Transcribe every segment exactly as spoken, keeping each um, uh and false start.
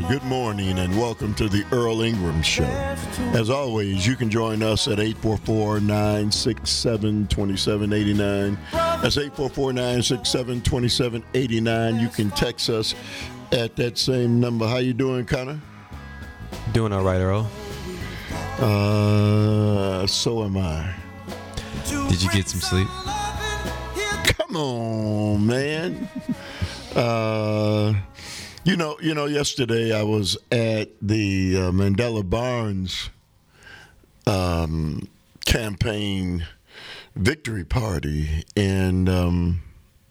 good morning, and welcome to the Earl Ingram Show. As always, you can join us at eight four four, nine six seven, two seven eight nine. That's eight four four, nine six seven, two seven eight nine. You can text us at that same number. How you doing, Connor? Doing all right, Earl. Uh, so am I. Did you get some sleep? Come on, man. Uh... You know, you know. Yesterday, I was at the uh, Mandela Barnes um, campaign victory party, and um,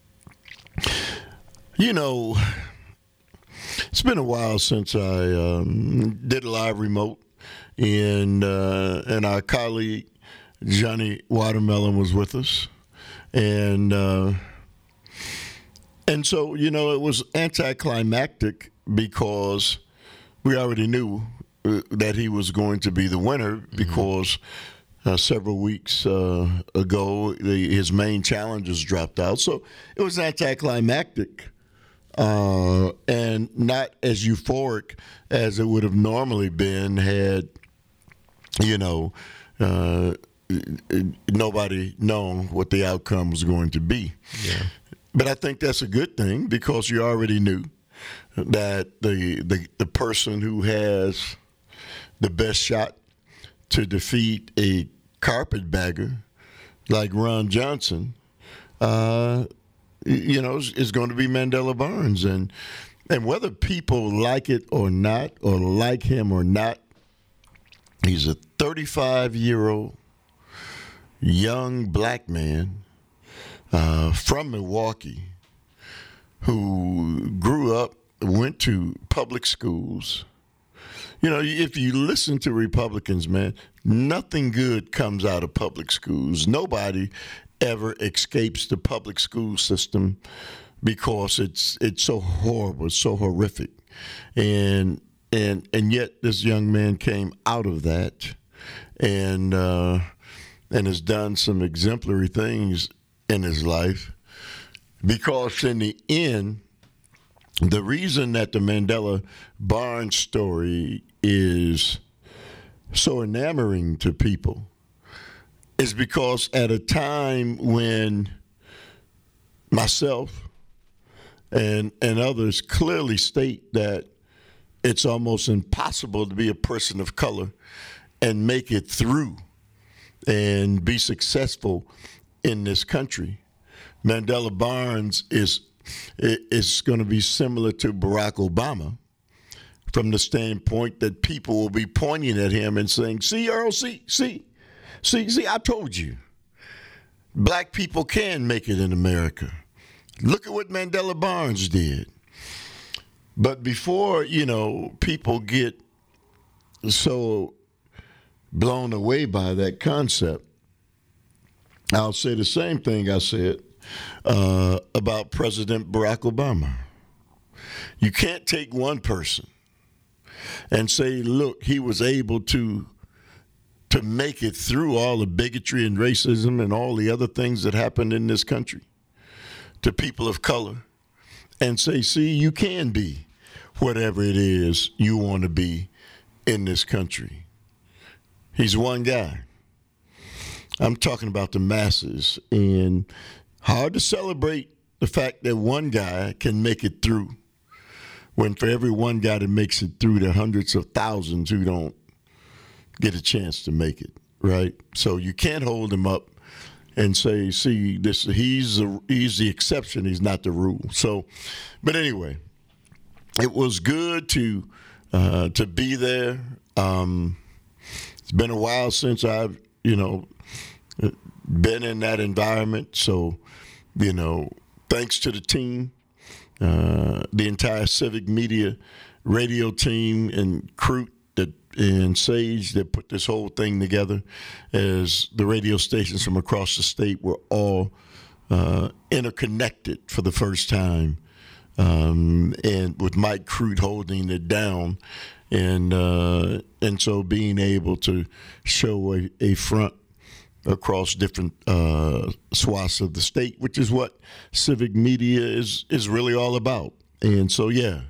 you know, it's been a while since I um, did a live remote, and uh, and our colleague Johnny Watermelon was with us, and. Uh, And so, you know, it was anticlimactic because we already knew uh, that he was going to be the winner because mm-hmm. uh, several weeks uh, ago, the, his main challengers dropped out. So it was anticlimactic uh, and not as euphoric as it would have normally been had, you know, uh, nobody known what the outcome was going to be. Yeah. But I think that's a good thing because you already knew that the, the the person who has the best shot to defeat a carpetbagger like Ron Johnson, uh, you know, is, is going to be Mandela Barnes. And and whether people like it or not, or like him or not, he's a thirty-five-year-old young black man Uh, from Milwaukee, who grew up, went to public schools. You know, if you listen to Republicans, man, nothing good comes out of public schools. Nobody ever escapes the public school system because it's it's so horrible, it's so horrific. And and and yet this young man came out of that and uh, and has done some exemplary things in his life, because in the end, the reason that the Mandela Barnes story is so enamoring to people is because at a time when myself and and others clearly state that it's almost impossible to be a person of color and make it through and be successful in this country, Mandela Barnes is is going to be similar to Barack Obama from the standpoint that people will be pointing at him and saying, see, Earl, see, see, see, see, I told you. Black people can make it in America. Look at what Mandela Barnes did. But before, you know, people get so blown away by that concept, I'll say the same thing I said uh, about President Barack Obama. You can't take one person and say, look, he was able to to make it through all the bigotry and racism and all the other things that happened in this country to people of color, and say, see, you can be whatever it is you want to be in this country. He's one guy. I'm talking about the masses, and hard to celebrate the fact that one guy can make it through when for every one guy that makes it through, there are hundreds of thousands who don't get a chance to make it, right? So you can't hold him up and say, see, this he's a, he's the exception, he's not the rule. So, but anyway, it was good to uh, to be there. Um, it's been a while since I've, you know, been in that environment. So, you know, thanks to the team, uh, the entire Civic Media radio team and crew that and Sage that put this whole thing together, as the radio stations from across the state were all uh, interconnected for the first time, um, and with Mike Crute holding it down, and uh, and so being able to show a, a front across different uh, swaths of the state, which is what Civic Media is is really all about. And so, yeah,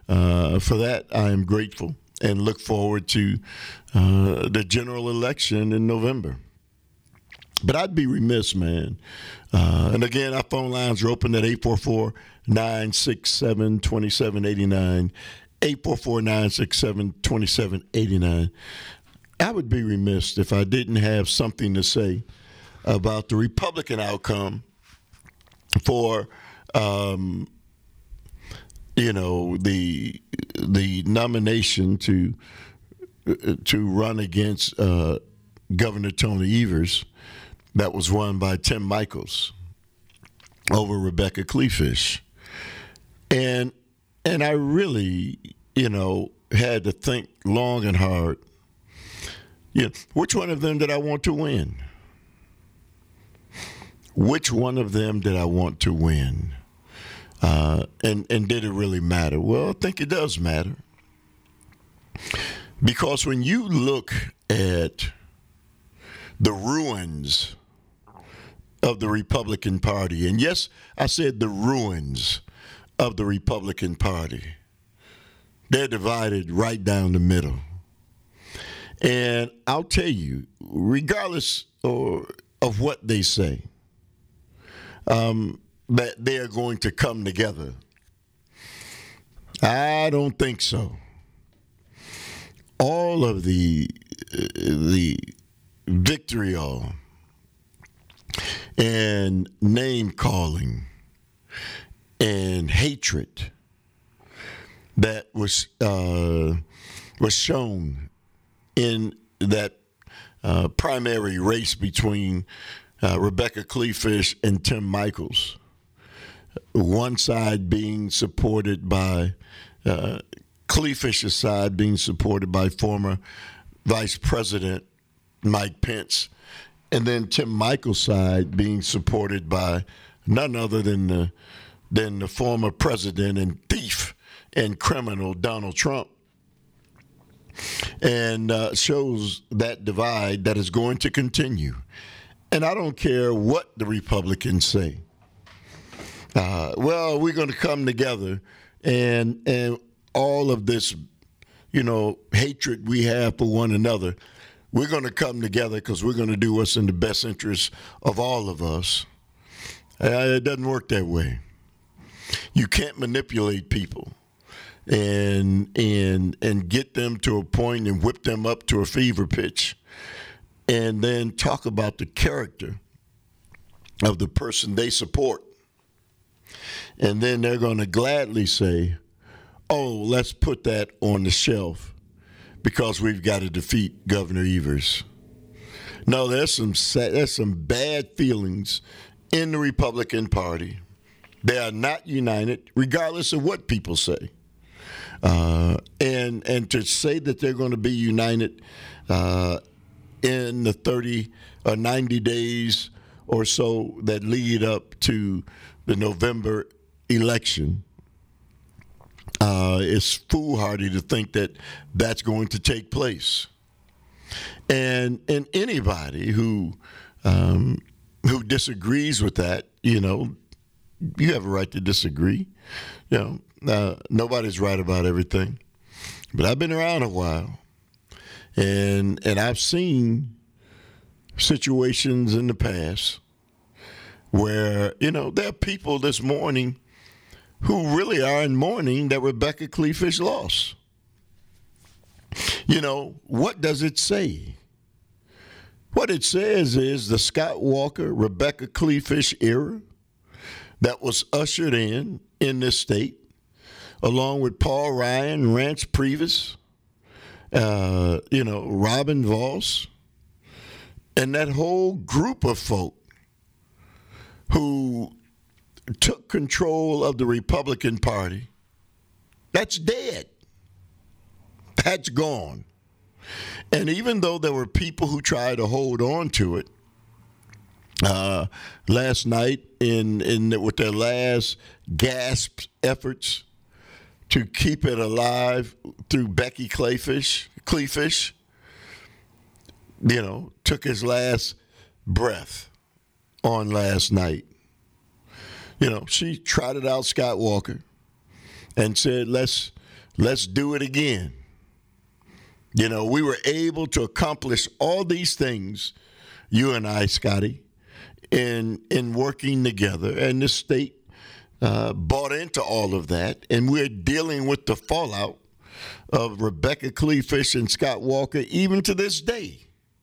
uh, for that, I am grateful and look forward to uh, the general election in November. But I'd be remiss, man. Uh, and again, our phone lines are open at eight four four, nine six seven, two seven eight nine, eight four four, nine six seven, two seven eight nine. I would be remiss if I didn't have something to say about the Republican outcome for, um, you know, the the nomination to to run against uh, Governor Tony Evers. That was won by Tim Michels over Rebecca Kleefisch. And and I really, you know, had to think long and hard, you know, which one of them did I want to win? Which one of them did I want to win? Uh, and, and did it really matter? Well, I think it does matter. Because when you look at the ruins of the Republican Party, and yes, I said the ruins of the Republican Party, they're divided right down the middle. And I'll tell you, regardless or, of what they say, um, that they are going to come together. I don't think so. All of the uh, the vitriol and name calling and hatred that was uh, was shown in that uh, primary race between uh, Rebecca Kleefisch and Tim Michels. One side being supported by uh, Kleefisch's side being supported by former Vice President Mike Pence, and then Tim Michels' side being supported by none other than the than the former president and thief and criminal Donald Trump. And uh, shows that divide that is going to continue. And I don't care what the Republicans say. Uh, well, we're going to come together, and and all of this, you know, hatred we have for one another, we're going to come together because we're going to do what's in the best interest of all of us. Uh, it doesn't work that way. You can't manipulate people and and and get them to a point and whip them up to a fever pitch and then talk about the character of the person they support. And then they're going to gladly say, oh, let's put that on the shelf because we've got to defeat Governor Evers. No, there's some there's some bad feelings in the Republican Party. They are not united, regardless of what people say. Uh, and and to say that they're going to be united uh, in the thirty or ninety days or so that lead up to the November election, uh, it's foolhardy to think that that's going to take place. And and anybody who um, who disagrees with that, you know, you have a right to disagree. You know, uh, nobody's right about everything. But I've been around a while, and and I've seen situations in the past where, you know, there are people this morning who really are in mourning that Rebecca Kleefisch lost. You know, what does it say? What it says is the Scott Walker, Rebecca Kleefisch era that was ushered in in this state, along with Paul Ryan, Rance Priebus, uh, you know, Robin Voss, and that whole group of folk who took control of the Republican Party, that's dead. That's gone. And even though there were people who tried to hold on to it, uh, last night in, in with their last gasp efforts to keep it alive through Becky Kleefisch, Kleefisch, you know, took his last breath on last night. You know, she trotted out Scott Walker and said, let's Let's do it again. You know, we were able to accomplish all these things, you and I, Scotty, in in working together. And the state uh, bought into all of that. And we're dealing with the fallout of Rebecca Kleefisch and Scott Walker even to this day.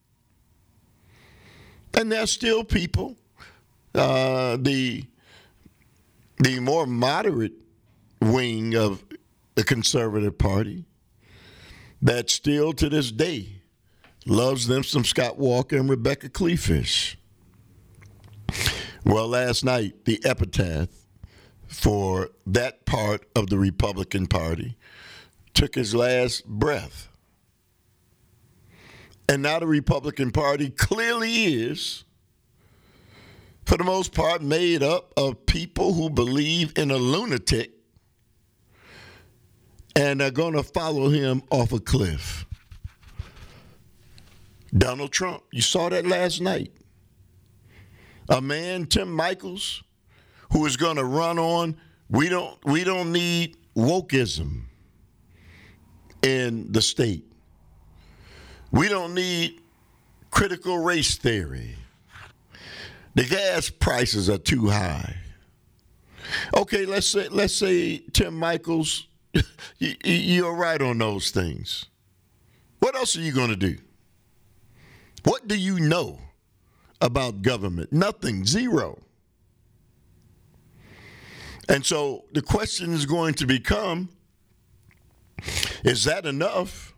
And there's still people, uh, the the more moderate wing of the Conservative Party, that still to this day loves them some Scott Walker and Rebecca Kleefisch. Well, last night, the epitaph for that part of the Republican Party took his last breath. And now the Republican Party clearly is, for the most part, made up of people who believe in a lunatic and are going to follow him off a cliff. Donald Trump, you saw that last night. A man, Tim Michels, who is going to run on, we don't, we don't need wokeism in the state. We don't need critical race theory. The gas prices are too high. Okay, let's say let's say Tim Michels, you, you're right on those things. What else are you going to do? What do you know about government? Nothing, zero. And so the question is going to become, is that enough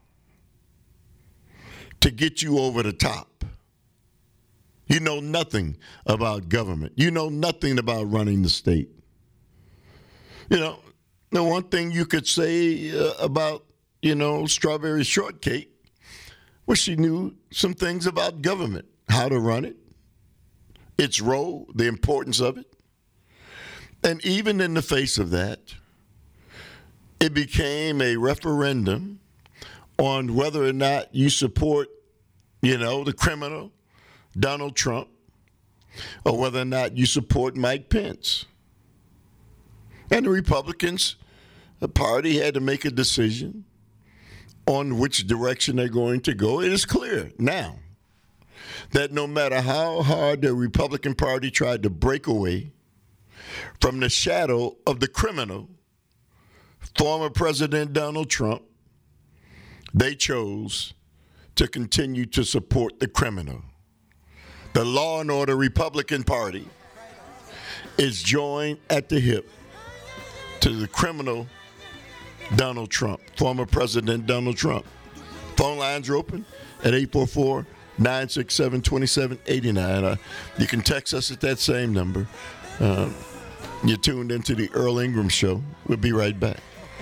to get you over the top? You know nothing about government. You know nothing about running the state. You know, the one thing you could say uh, about, you know, Strawberry Shortcake was she knew some things about government, how to run it, its role, the importance of it. And even in the face of that, it became a referendum on whether or not you support, you know, the criminal, Donald Trump, or whether or not you support Mike Pence. And the Republicans, the party had to make a decision on which direction they're going to go. It is clear now that no matter how hard the Republican Party tried to break away from the shadow of the criminal, former President Donald Trump, they chose to continue to support the criminal. The Law and Order Republican Party is joined at the hip to the criminal Donald Trump, former President Donald Trump. Phone lines are open at eight four four, nine six seven, two seven eight nine. Uh, you can text us at that same number. Uh, you're tuned into the Earl Ingram Show. We'll be right back.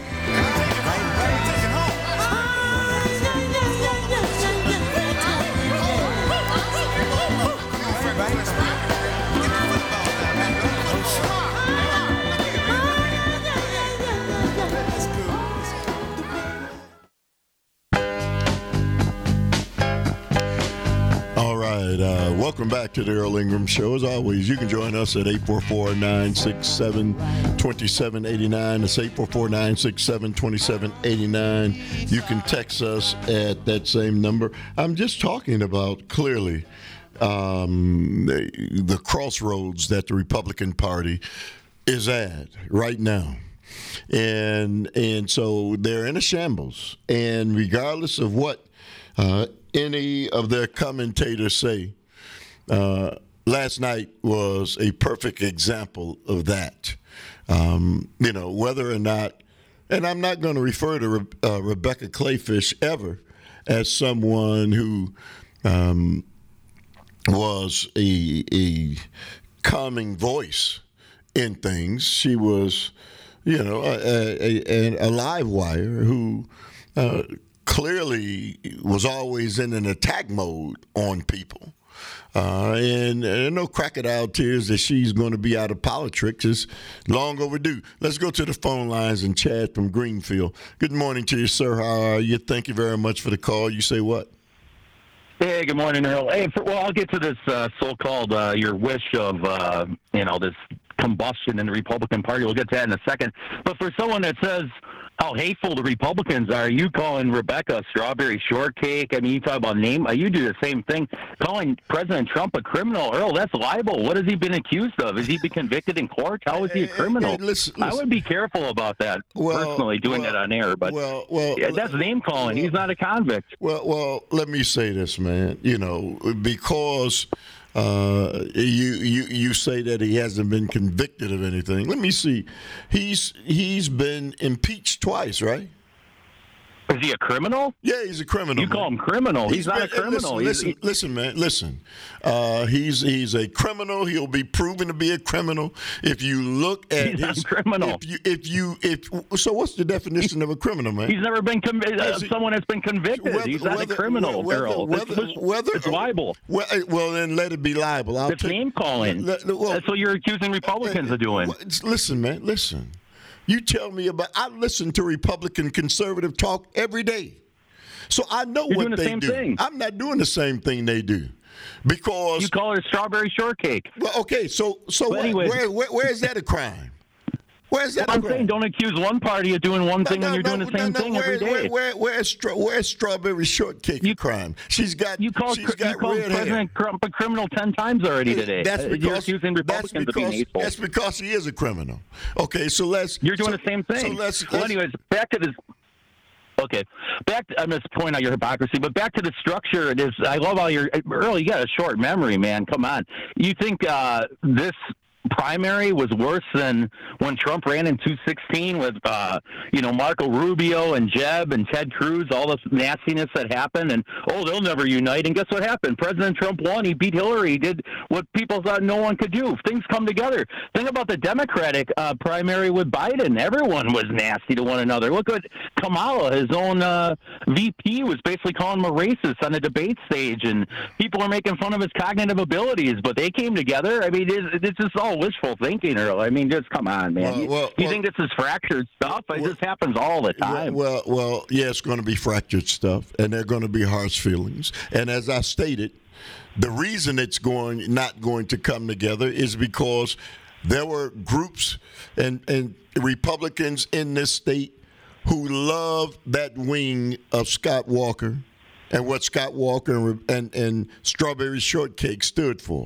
Uh, welcome back to the Earl Ingram Show. As always, you can join us at eight four four, nine six seven, two seven eight nine. That's eight four four, nine six seven, two seven eight nine. You can text us at that same number. I'm just talking about, clearly, um, the, the crossroads that the Republican Party is at right now. And, and so they're in a shambles. And regardless of what uh, any of their commentators say, uh, last night was a perfect example of that. Um, you know, whether or not, and I'm not going to refer to Re- uh, Rebecca Kleefisch ever as someone who um, was a, a calming voice in things. She was, you know, a, a, a live wire who uh, clearly was always in an attack mode on people. Uh, and, and no crocodile tears that she's going to be out of politics is long overdue. Let's go to the phone lines and Chad from Greenfield. Good morning to you, sir. How are you? Thank you very much for the call. You say what? Hey, good morning, Earl. Hey, for, well, I'll get to this uh, so-called uh, your wish of, uh, you know, this combustion in the Republican Party. We'll get to that in a second. But for someone that says how hateful the Republicans are. You calling Rebecca a strawberry shortcake. I mean, you talk about name. You do the same thing. Calling President Trump a criminal. Earl, that's libel. What has he been accused of? Has he been convicted in court? How is he a criminal? Hey, hey, listen, listen. I would be careful about that, well, personally, doing well, that on air. But well, well, yeah, that's name calling. well, He's not a convict. Well, well, let me say this, man. You know, because uh, you you you say that he hasn't been convicted of anything. Let me see. He's he's been impeached twice, right? Is he a criminal? Yeah, he's a criminal. You man. call him criminal. He's, He's not been- a criminal. Listen, He's- listen, listen, man. Listen. Uh, he's he's a criminal. He'll be proven to be a criminal if you look at He's not his a criminal. If you if you if so, what's the definition of a criminal, man? He's never been convicted. Uh, Yes, he- someone has been convicted. Whether- He's not whether- a criminal, whether- Earl. whether- It's- whether- it's libel. Well, eh, well, then let it be libel. I'll It's take- name calling. let- let- well, That's what you're accusing Republicans of doing. well, it's- Listen, man, listen. You tell me about. I listen to Republican conservative talk every day, so I know You're what doing the they same do. thing. I'm not doing the same thing they do, because. You call it a strawberry shortcake. Well, okay, so so But what, anyways- where, where where is that a crime? Where is that a I'm crime? saying don't accuse one party of doing one thing No, when you're no, doing the no, same no, thing where, every day. Where, where, where's, stra- where's strawberry shortcake You- a crime? She's got. You called, she's you got called red hair. President Trump a criminal ten times already today. That's Uh, because you're accusing that's Republicans of being because, hateful. that's because he is a criminal. Okay, so let's. You're doing so, the same thing. So let's. well, let's anyways, back to this. Okay, back. To, I'm just pointing out your hypocrisy, but back to the structure. It is. I love how you're. Earl, you got a short memory, man. Come on. You think uh, this primary was worse than when Trump ran in two sixteen with, uh, you know, Marco Rubio and Jeb and Ted Cruz, all this nastiness that happened, and oh, they'll never unite. And guess what happened? President Trump won. He beat Hillary. He did what people thought no one could do. Things come together. Think about the Democratic uh, primary with Biden. Everyone was nasty to one another. Look at Kamala, his own uh, V P, was basically calling him a racist on the debate stage, and people are making fun of his cognitive abilities. But they came together. I mean, it's, it's just all wishful thinking, Earl. I mean, just come on, man. Well, you well, you well, think this is fractured stuff? It well, just happens all the time. Well, well, well, yeah, it's going to be fractured stuff, and they're going to be harsh feelings. And as I stated, the reason it's going not going to come together is because there were groups and, and Republicans in this state who loved that wing of Scott Walker and what Scott Walker and, and, and Strawberry Shortcake stood for.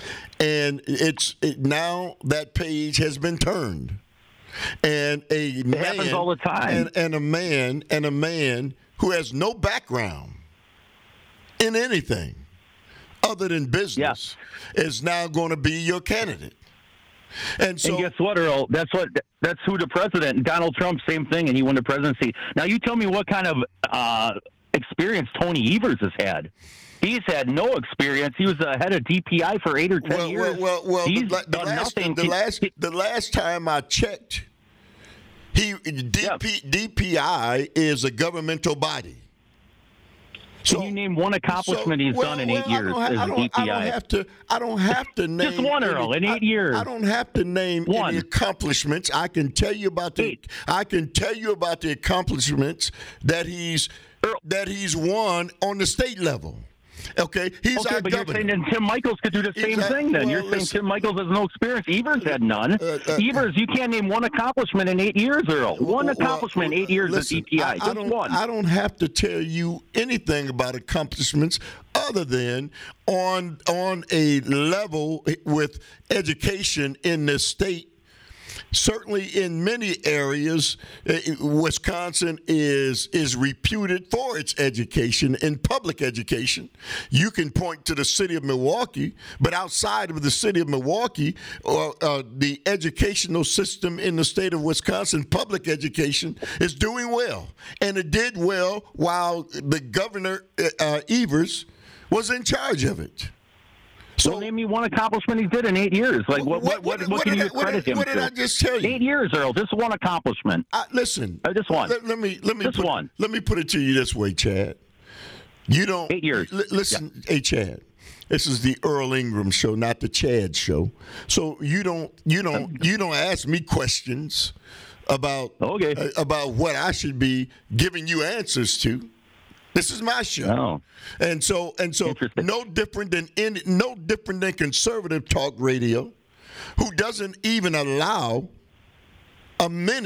And it's it, now that page has been turned. And a it man happens all the time. And, and a man and a man who has no background in anything other than business is now going to be your candidate. And so, and guess what, Earl? That's what. That's who the president. Donald Trump, same thing, and he won the presidency. Now, you tell me what kind of uh, experience Tony Evers has had. He's had no experience. He was the head of D P I for eight or ten well, years. well, well, well, He's the, the done last, nothing. the last, the last time I checked, he D P, Yeah. D P I is a governmental body. Can you name one accomplishment so- he's well, done in well, eight I years don't ha- as I a don't- D P I? I don't have to. I don't have to name Just one, Earl, in any- eight I- years. I don't have to name One. any accomplishments. I can tell you about the. Eight. I can tell you about the accomplishments that he's Earl. that he's won on the state level. Okay, he's Okay, our but governor. you're saying then Tim Michaels could do the same Exact- thing then. well, you're saying listen. Tim Michaels has no experience. Evers had none. Uh, uh, Evers, you can't name one accomplishment in eight years, Earl. One Well, accomplishment in eight years listen, as D P I. I, I Just don't, one. I don't have to tell you anything about accomplishments other than on on a level with education in this state. Certainly, in many areas, uh, Wisconsin is is reputed for its education in public education. You can point to the city of Milwaukee, but outside of the city of Milwaukee, or uh, the educational system in the state of Wisconsin, public education is doing well, and it did well while the governor uh, Evers was in charge of it. So name me one accomplishment he did in eight years. Like what? What? What, what, can did you I- what credit did- him what did to? I just tell you? Eight years, Earl. Just one accomplishment. I, listen, Uh, just one. Let, let me let me Just put, one. Let me put it to you this way, Chad. You don't Eight years. li- listen, hey Chad. This is the Earl Ingram show, not the Chad show. So you don't you don't you don't ask me questions about Okay. uh, about what I should be giving you answers to. This is my show. Oh. And so and so Interesting. no different than any, no different than conservative talk radio, who doesn't even allow a minute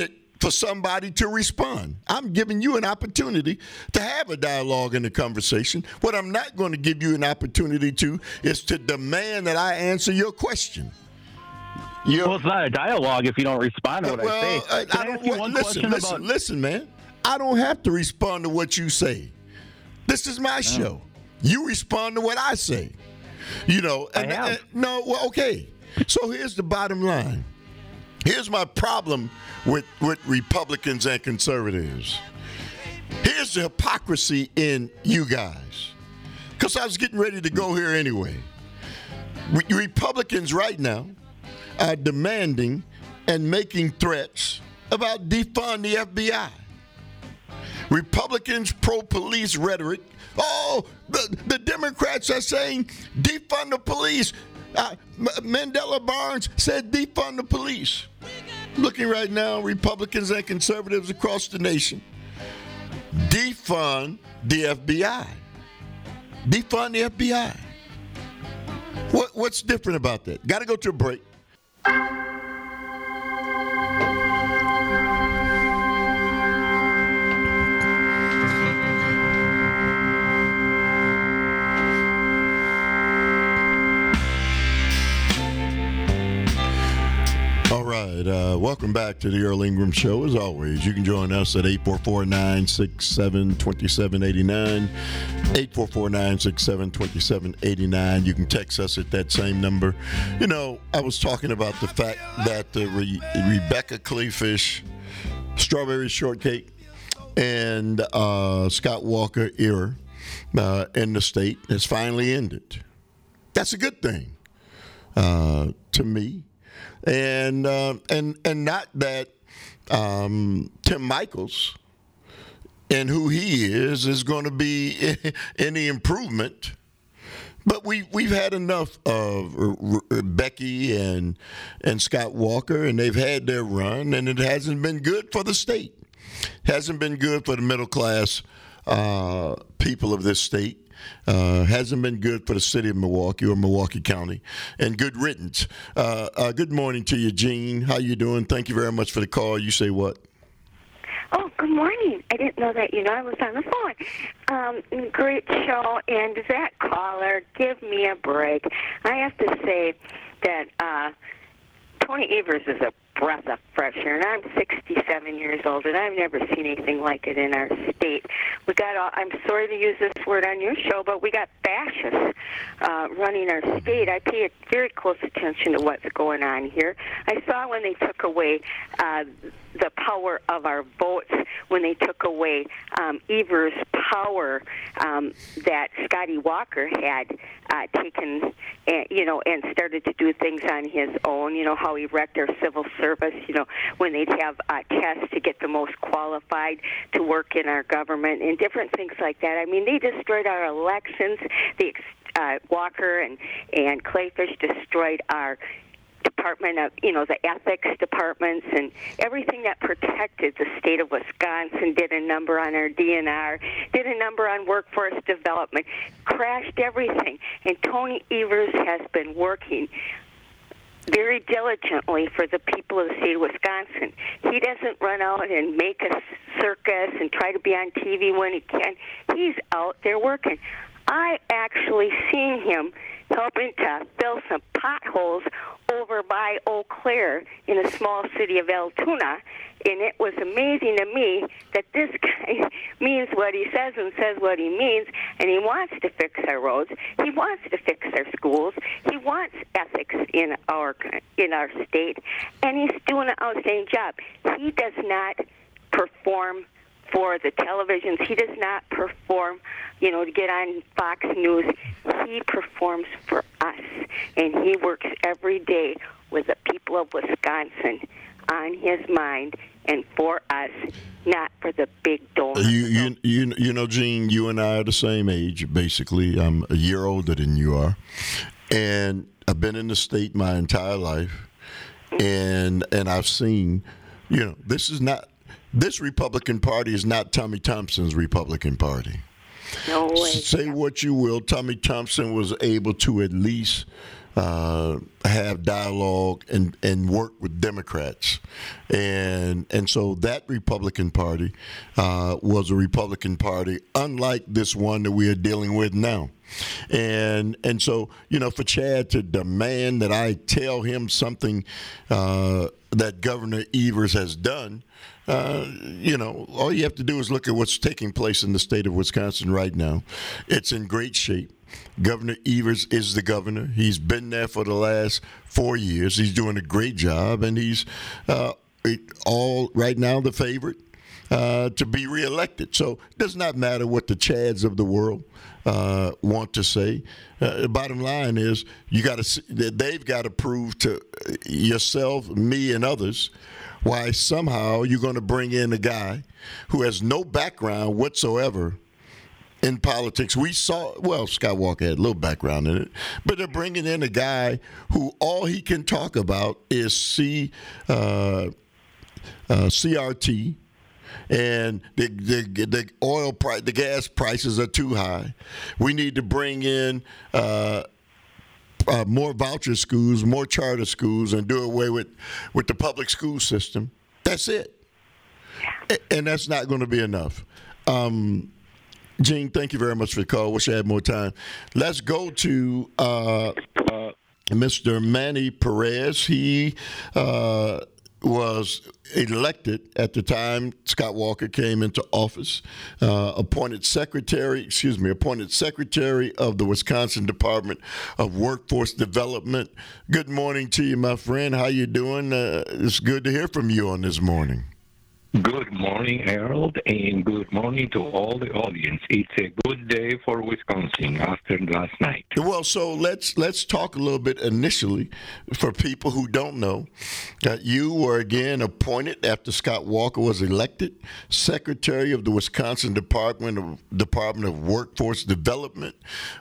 for somebody to respond. I'm giving you an opportunity to have a dialogue and a conversation. What I'm not going to give you an opportunity to is to demand that I answer your question. You're, well, it's not a dialogue if you don't respond to what well, I say. I, Can I I, don't, ask you what, one listen, question listen, about? listen, man. I don't have to respond to what you say. This is my show. You respond to what I say. You know, and, I have. and no, well, okay. So here's the bottom line. Here's my problem with, with Republicans and conservatives. Here's the hypocrisy in you guys. Because I was getting ready to go here anyway. Re- Republicans right now are demanding and making threats about defund the F B I. Republicans pro-police rhetoric. Oh, the, the Democrats are saying defund the police. Uh, M- Mandela Barnes said defund the police. Looking right now, Republicans and conservatives across the nation, defund the F B I. Defund the F B I. What, what's different about that? Got to go to a break. All right, uh, welcome back to the Earl Ingram Show. As always, you can join us at eight four four, nine six seven, two seven eight nine, eight four four, nine six seven, two seven eight nine. You can text us at that same number. You know, I was talking about the fact that uh, Re- Rebecca Clayfish, Strawberry Shortcake, and uh, Scott Walker era uh, in the state has finally ended. That's a good thing uh, to me. And uh, and and not that um, Tim Michaels and who he is is going to be any improvement, but we we've had enough of R- R- Becky and and Scott Walker, and they've had their run, and it hasn't been good for the state. Hasn't been good for the middle class uh, people of this state. Uh, hasn't been good for the city of Milwaukee or Milwaukee County, and good riddance. Uh, uh, good morning to you, Gene. How you doing? Thank you very much for the call. You say what? Oh, good morning. I didn't know that, you know, I was on the phone. Um, great show, and that caller, give me a break. I have to say that uh, Tony Evers is a breath of fresh air, and I'm sixty-seven years old, and I've never seen anything like it in our state. We got, all, I'm sorry to use this word on your show, but we got fascists uh, running our state. I pay very close attention to what's going on here. I saw when they took away uh, the power of our votes, when they took away um, Evers' power um, that Scotty Walker had uh, taken, uh, you know, and started to do things on his own, you know, how he wrecked our civil service, you know, when they'd have uh, tests to get the most qualified to work in our government and different things like that. I mean, they destroyed our elections. The uh, Walker and, and Clayfish destroyed our Department of, you know, the ethics departments and everything that protected the state of Wisconsin, did a number on our D N R, did a number on workforce development, crashed everything. And Tony Evers has been working very diligently for the people of the state of Wisconsin. He doesn't run out and make a circus and try to be on T V when he can. He's out there working. I actually seen him helping to fill some potholes over by Eau Claire in the small city of Altoona, and it was amazing to me that this guy means what he says and says what he means, and he wants to fix our roads, he wants to fix our schools, he wants ethics in our in our state, and he's doing an outstanding job. He does not perform for the televisions. He does not perform, you know, to get on Fox News. He performs for us, and he works every day with the people of Wisconsin on his mind and for us, not for the big donors. You, you, you, you know, Gene, you and I are the same age, basically. I'm a year older than you are, and I've been in the state my entire life, and and I've seen, you know, this is not. This Republican Party is not Tommy Thompson's Republican Party. No way. Say what you will, Tommy Thompson was able to at least uh, have dialogue and, and work with Democrats. And and so that Republican Party uh, was a Republican Party, unlike this one that we are dealing with now. And and so, you know, for Chad to demand that I tell him something uh, that Governor Evers has done, uh, you know, all you have to do is look at what's taking place in the state of Wisconsin right now. It's in great shape. Governor Evers is the governor. He's been there for the last four years. He's doing a great job, and he's uh, all right now the favorite uh, to be reelected. So it does not matter what the Chads of the world uh, want to say. Uh, the bottom line is you got to. They've got to prove to yourself, me, and others why somehow you're going to bring in a guy who has no background whatsoever in politics. We saw, well, Scott Walker had a little background in it, but they're bringing in a guy who all he can talk about is C, uh, uh, C R T, and the, the the oil price, the gas prices are too high. We need to bring in uh, uh, more voucher schools, more charter schools, and do away with, with the public school system. That's it. And that's not going to be enough. Um, Gene, thank you very much for the call. Wish I had more time. Let's go to uh, uh, Mister Manny Perez. He uh, was elected at the time Scott Walker came into office, uh, appointed secretary, excuse me, appointed secretary of the Wisconsin Department of Workforce Development. Good morning to you, my friend. How you doing? Uh, it's good to hear from you on this morning. Good morning, Harold, and good morning to all the audience. It's a good day for Wisconsin after last night. Well, so let's let's talk a little bit initially for people who don't know. Uh, you were again appointed after Scott Walker was elected Secretary of the Wisconsin Department of Department of Workforce Development.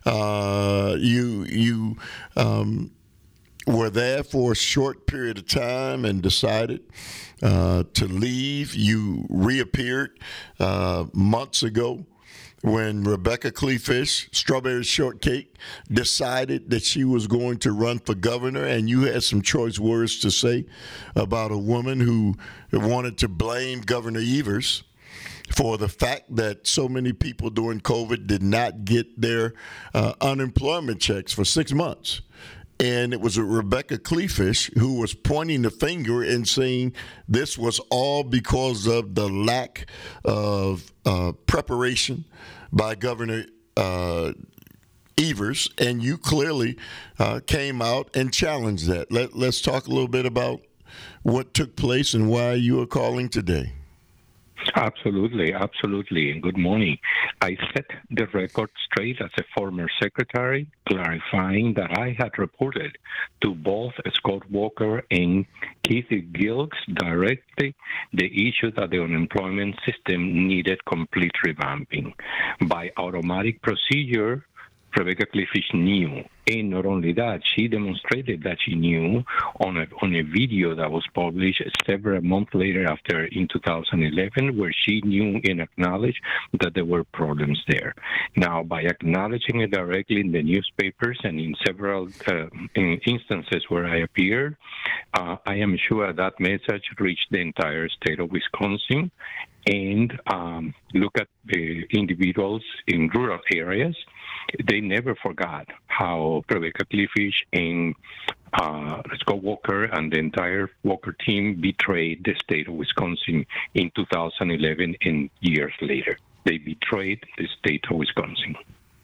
Uh, you you. Um, were there for a short period of time and decided uh, to leave. You reappeared uh, months ago when Rebecca Kleefisch, Strawberry Shortcake, decided that she was going to run for governor, and you had some choice words to say about a woman who wanted to blame Governor Evers for the fact that so many people during COVID did not get their uh, unemployment checks for six months. And it was Rebecca Kleefisch who was pointing the finger and saying this was all because of the lack of uh, preparation by Governor uh, Evers. And you clearly uh, came out and challenged that. Let, let's talk a little bit about what took place and why you are calling today. Absolutely, absolutely. And good morning. I set the record straight as a former secretary, clarifying that I had reported to both Scott Walker and Keith Gilks directly the issue that the unemployment system needed complete revamping. By automatic procedure, Rebecca Kleefisch knew. And not only that, she demonstrated that she knew on a on a video that was published several months later after in two thousand eleven, where she knew and acknowledged that there were problems there. Now, by acknowledging it directly in the newspapers and in several uh, in instances where I appeared, uh, I am sure that message reached the entire state of Wisconsin. And um, look at the individuals in rural areas. They never forgot how Rebecca Kleefisch and uh, Scott Walker and the entire Walker team betrayed the state of Wisconsin in two thousand eleven and years later. They betrayed the state of Wisconsin.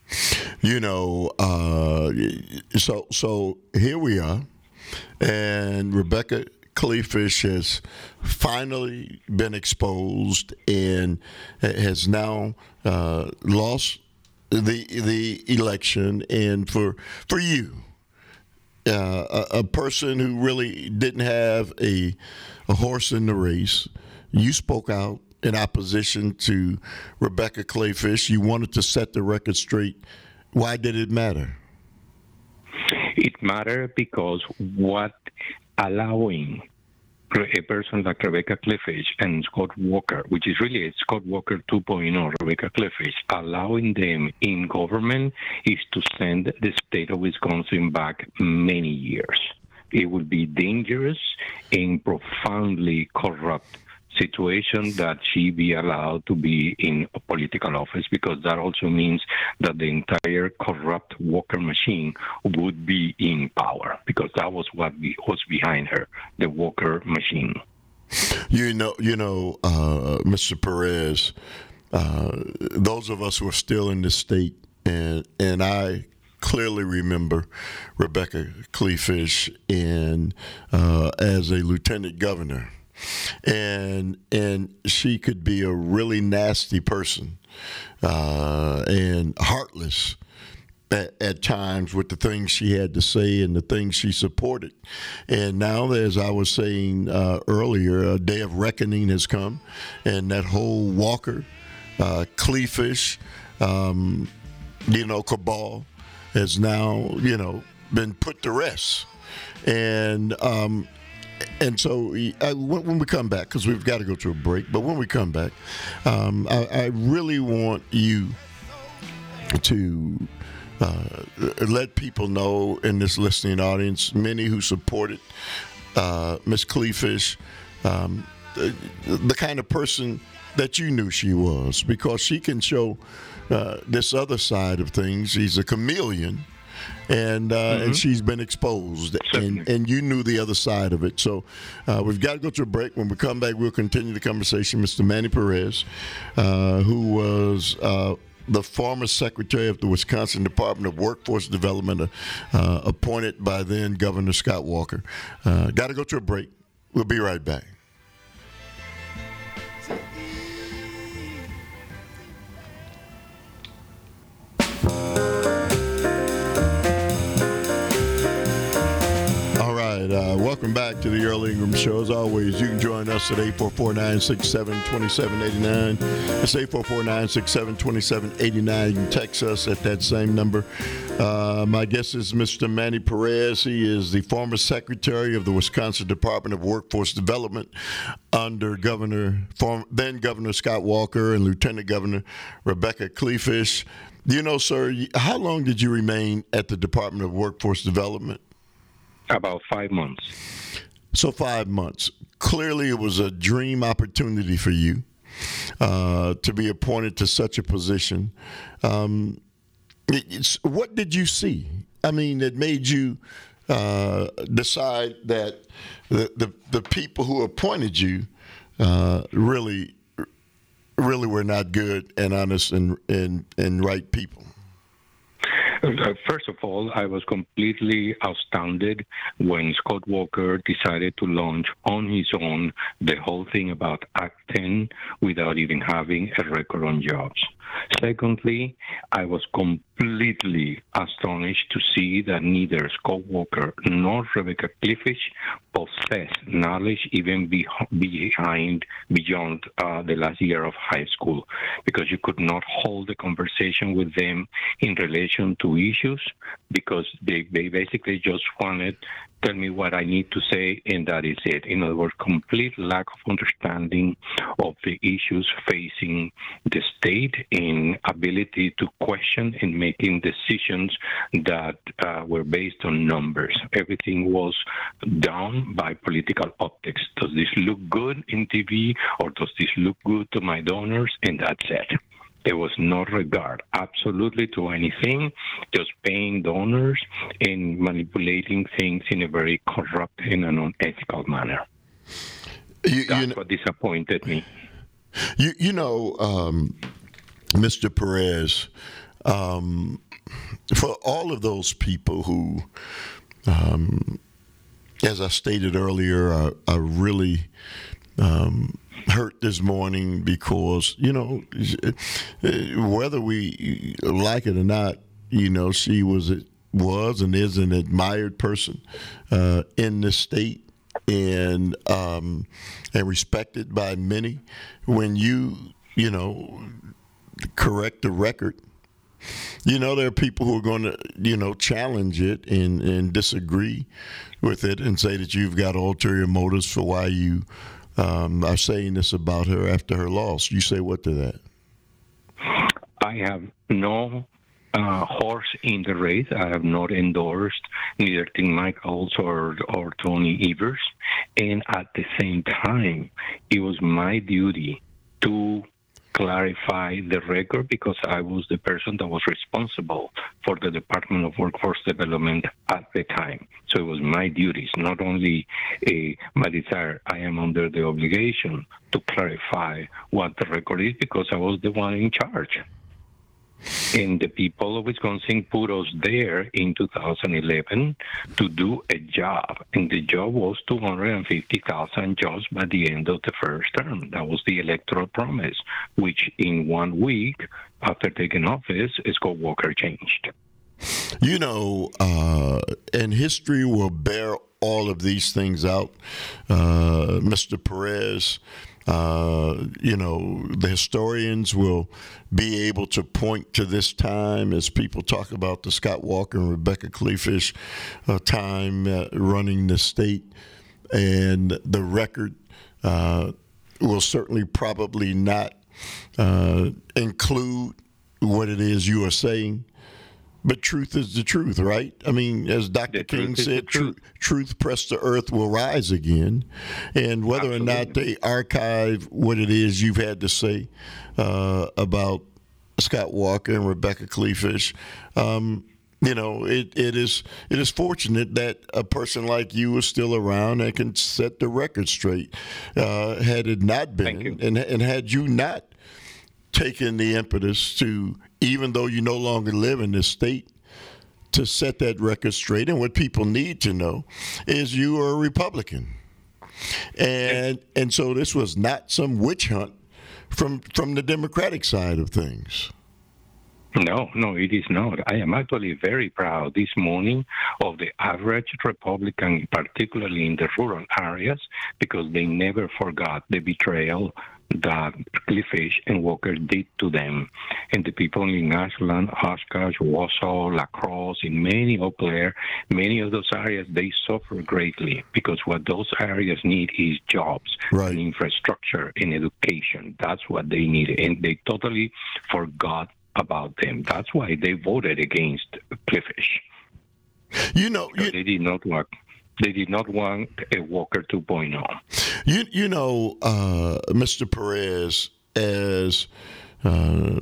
You know, uh, so so here we are, and Rebecca Kleefisch has finally been exposed and has now uh, lost the the election. And for for you, uh, a, a person who really didn't have a a horse in the race, you spoke out in opposition to Rebecca Kleefisch. You wanted to set the record straight. Why did it matter? It mattered because what allowing a person like Rebecca Cliffage and Scott Walker, which is really a Scott Walker two point oh, Rebecca Cliffage, allowing them in government is to send the state of Wisconsin back many years. It would be dangerous and profoundly corrupt situation that she be allowed to be in a political office, because that also means that the entire corrupt Walker machine would be in power, because that was what was behind her, the Walker machine. You know, you know, uh, Mister Perez, uh, those of us who are still in this state, and and I clearly remember Rebecca Cliffage in uh, as a lieutenant governor. And and she could be a really nasty person uh, and heartless at, at times with the things she had to say and the things she supported. And now, as I was saying uh, earlier, a day of reckoning has come, and that whole Walker, uh, Cliffage, um, you know, cabal has now, you know, been put to rest. And um, And so uh, when we come back, because we've got to go to a break, but when we come back, um, I, I really want you to uh, let people know in this listening audience, many who supported uh, Miss Cliffage, um, the, the kind of person that you knew she was, because she can show uh, this other side of things. She's a chameleon. And uh, mm-hmm. and she's been exposed, and, and you knew the other side of it. So uh, we've got to go to a break. When we come back, we'll continue the conversation. Mister Manny Perez, uh, who was uh, the former secretary of the Wisconsin Department of Workforce Development, uh, appointed by then Governor Scott Walker. Uh, got to go to a break. We'll be right back. Uh, welcome back to the Earl Ingram Show. As always, you can join us at eight four four, nine six seven, two seven eight nine. It's eight four four, nine six seven, two seven eight nine. You can text us at that same number. Uh, my guest is Mister Manny Perez. He is the former secretary of the Wisconsin Department of Workforce Development under Governor, former, then Governor Scott Walker and Lieutenant Governor Rebecca Cliffage. You know, sir, how long did you remain at the Department of Workforce Development? About five months. So five months. Clearly, it was a dream opportunity for you uh, to be appointed to such a position. Um, it's, what did you see? I mean, that made you uh, decide that the, the the people who appointed you uh, really, really were not good and honest and and, and right people. Uh, first of all, I was completely astounded when Scott Walker decided to launch on his own the whole thing about Act ten without even having a record on jobs. Secondly, I was completely astonished to see that neither Scott Walker nor Rebecca Cliffage possess knowledge even be, behind beyond uh, the last year of high school, because you could not hold a conversation with them in relation to issues, because they, they basically just wanted tell me what I need to say, and that is it. In other words, complete lack of understanding of the issues facing the state and ability to question and making decisions that uh, were based on numbers. Everything was done by political optics. Does this look good in T V, or does this look good to my donors? And that's it. There was no regard absolutely to anything, just paying donors and manipulating things in a very corrupt and an unethical manner. You, That's you know, what disappointed me. You, you know, um, Mister Perez, um, for all of those people who, um, as I stated earlier, are, are really um, hurt this morning because, you know, whether we like it or not, you know, she was was and is an admired person uh, in this state, and um, and respected by many. When you, you know, correct the record You know, there are people who are going to, you know, challenge it and, and disagree with it and say that you've got ulterior motives for why you um, are saying this about her after her loss. You say what to that? I have no uh, horse in the race. I have not endorsed neither Tim Michels or, or Tony Evers. And at the same time, it was my duty to clarify the record because I was the person that was responsible for the Department of Workforce Development at the time. So it was my duties, not only a, my desire. I am under the obligation to clarify what the record is because I was the one in charge. And the people of Wisconsin put us there in two thousand eleven to do a job. And the job was two hundred fifty thousand jobs by the end of the first term. That was the electoral promise, which in one week after taking office, Scott Walker changed. You know, uh, and history will bear all of these things out. Uh, Mister Perez, Uh, you know, the historians will be able to point to this time as people talk about the Scott Walker and Rebecca Kleefisch uh, time uh, running the state. And the record uh, will certainly probably not uh, include what it is you are saying. But truth is the truth, right? I mean, as Doctor King said, truth. truth pressed to earth will rise again. And whether Absolutely. or not they archive what it is you've had to say uh, about Scott Walker and Rebecca Kleefisch, um, you know, it, it is it is fortunate that a person like you is still around and can set the record straight. Uh, had it not been, and, and had you not taken the impetus to, even though you no longer live in this state, to set that record straight. And what people need to know is you are a Republican. And and so this was not some witch hunt from from the Democratic side of things. No, no, it is not. I am actually very proud this morning of the average Republican, particularly in the rural areas, because they never forgot the betrayal that Kleefisch and Walker did to them. And the people in Ashland, Oshkosh, Wausau, La Crosse, in many Eau Claire, many of those areas, they suffer greatly because what those areas need is jobs, right. and infrastructure, and education. That's what they need. And they totally forgot about them. That's why they voted against Kleefisch. You know, you, they did not work. They did not want a Walker two point oh. You you know, uh, Mister Perez, as uh,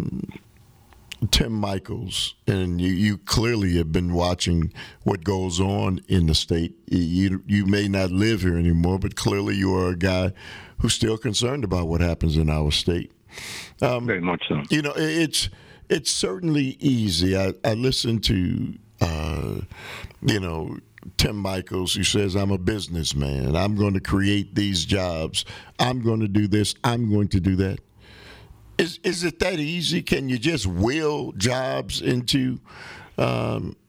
Tim Michels, and you, you clearly have been watching what goes on in the state. You you may not live here anymore, but clearly you are a guy who's still concerned about what happens in our state. Um, Very much so. You know, it's it's certainly easy. I, I listen to, uh, you know, Tim Michels, who says, I'm a businessman. I'm going to create these jobs. I'm going to do this. I'm going to do that. Is is it that easy? Can you just will jobs into, um,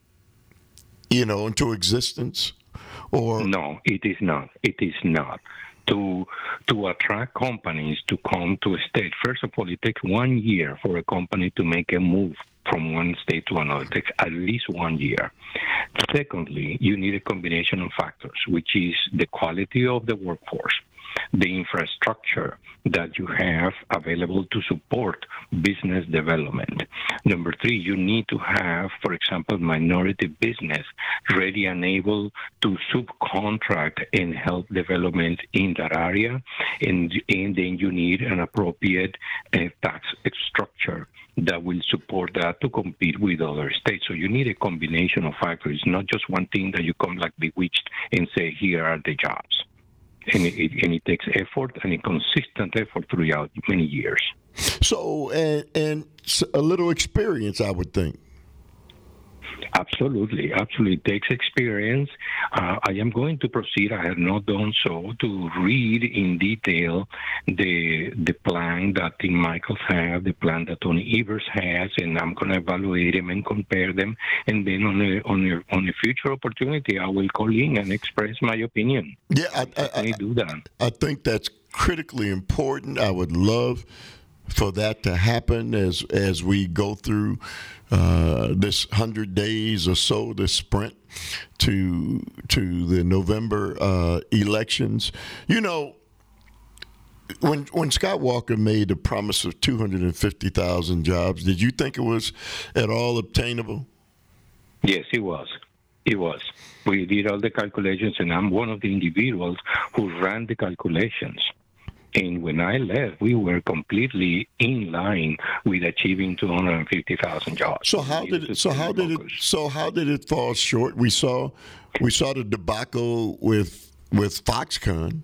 you know, into existence? Or no, it is not. It is not. To to attract companies to come to a state, first of all, it takes one year for a company to make a move from one state to another. It takes at least one year. Secondly, you need a combination of factors, which is the quality of the workforce, the infrastructure that you have available to support business development. Number three, you need to have, for example, minority business ready and able to subcontract and help development in that area. And, and then you need an appropriate uh, tax structure that will support that to compete with other states. So you need a combination of factors, not just one thing that you come like bewitched and say, here are the jobs. And it, and it takes effort and a consistent effort throughout many years. So, and, and a little experience, I would think. Absolutely, absolutely. It takes experience. Uh, I am going to proceed, I have not done so, to read in detail the the plan that Tim Michels has, the plan that Tony Evers has, and I'm going to evaluate them and compare them. And then on a, on a, on a future opportunity, I will call in and express my opinion. Yeah, I, I, I, I do that. I think that's critically important. I would love for that to happen as as we go through uh, this hundred days or so, this sprint to to the November uh, elections. You know, when when Scott Walker made the promise of two hundred fifty thousand jobs, did you think it was at all obtainable? Yes, it was. It was. We did all the calculations, and I'm one of the individuals who ran the calculations. And when I left, we were completely in line with achieving two hundred fifty thousand jobs. So how did it? So how did it? So how did it fall short? We saw, we saw the debacle with with Foxconn.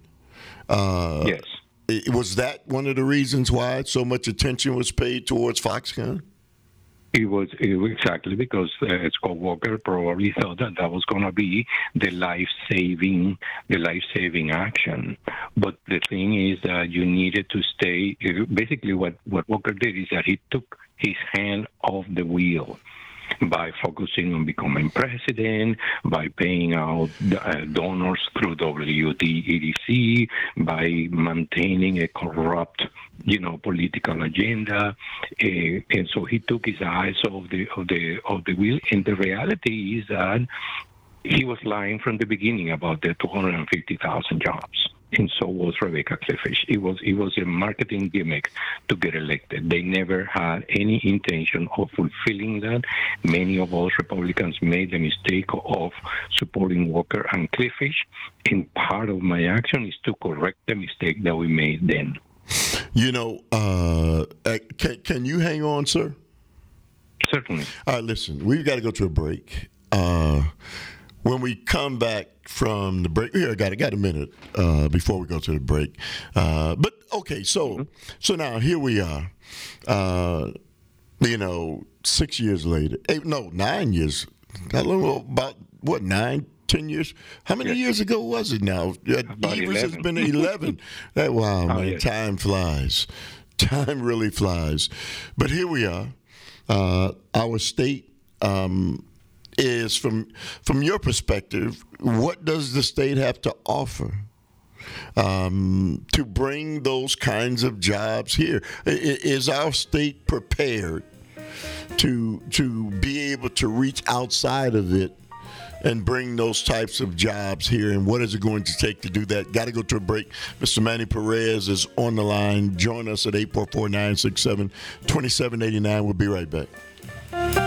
Uh, yes. It, was that one of the reasons why so much attention was paid towards Foxconn? It was, it was exactly because uh, Scott Walker probably thought that that was going to be the life-saving, the life-saving action. But the thing is that you needed to stay. Basically, what what Walker did is that he took his hand off the wheel by focusing on becoming president, by paying out uh, donors through W D E D C, by maintaining a corrupt, you know, political agenda, uh, and so he took his eyes off the of the of the wheel. And the reality is that he was lying from the beginning about the two hundred fifty thousand jobs. And so was Rebecca Kleefisch. It was it was a marketing gimmick to get elected. They never had any intention of fulfilling that. Many of us Republicans made the mistake of supporting Walker and Kleefisch, and part of my action is to correct the mistake that we made then. You know, uh, can, can you hang on, sir? Certainly. All right, listen, we've got to go to a break. Uh, when we come back from the break, here I got I got a minute uh, before we go to the break. Uh, but okay, so mm-hmm. so now here we are. Uh, you know, six years later, eight, no, nine years. Not long, about what nine, ten years? How many yes. years ago was it now? Evers has been eleven. That wow, oh, man, yes. Time flies. Time really flies. But here we are. Uh, our state. Um, is from from your perspective, what does the state have to offer um, to bring those kinds of jobs here? Is our state prepared to to be able to reach outside of it and bring those types of jobs here? And what is it going to take to do that? Got to go to a break. Mister Manny Perez is on the line. Join us at eight four four, nine six seven, two seven eight nine. We'll be right back.